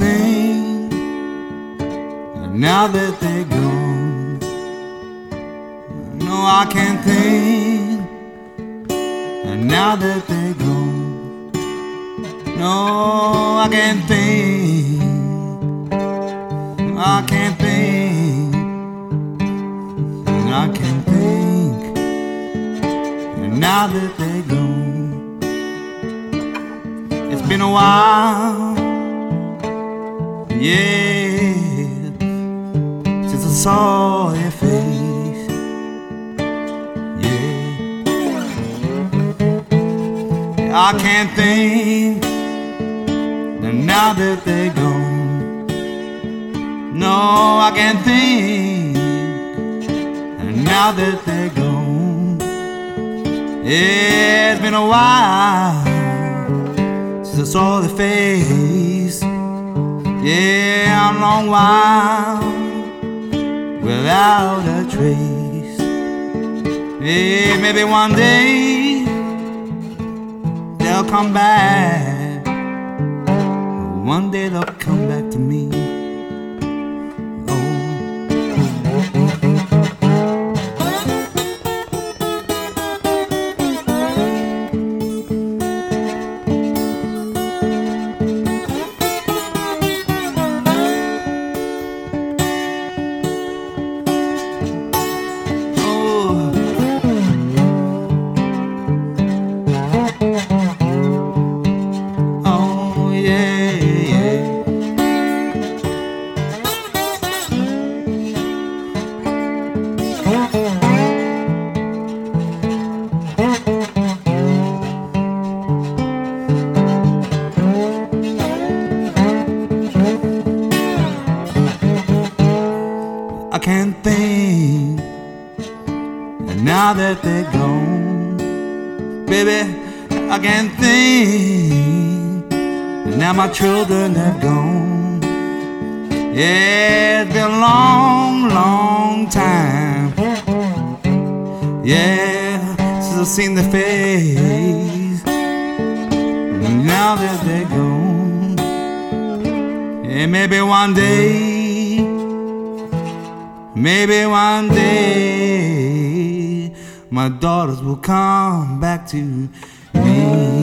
think now that they're gone. No, I can't think now that they're gone. No, I can't think. I can't think. I can't think now that they're gone. It's been a while, yeah, since I saw your face, yeah. I can't think now that they're gone. No, I can't think now that they're gone. Yeah, it's been a while since I saw the face. Yeah, a long while without a trace. Yeah, maybe one day they'll come back. One day they'll come back to me. I can't think now that they're gone. Baby, I can't think now my children have gone. Yeah, it's been a long, long time. Yeah, since I've seen their face. Now that they're gone. Yeah, maybe one day, maybe one day my daughters will come back to me.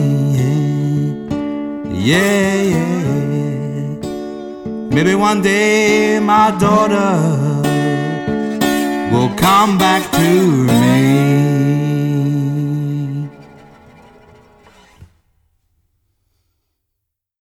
Yeah, yeah. Maybe one day my daughter will come back to me.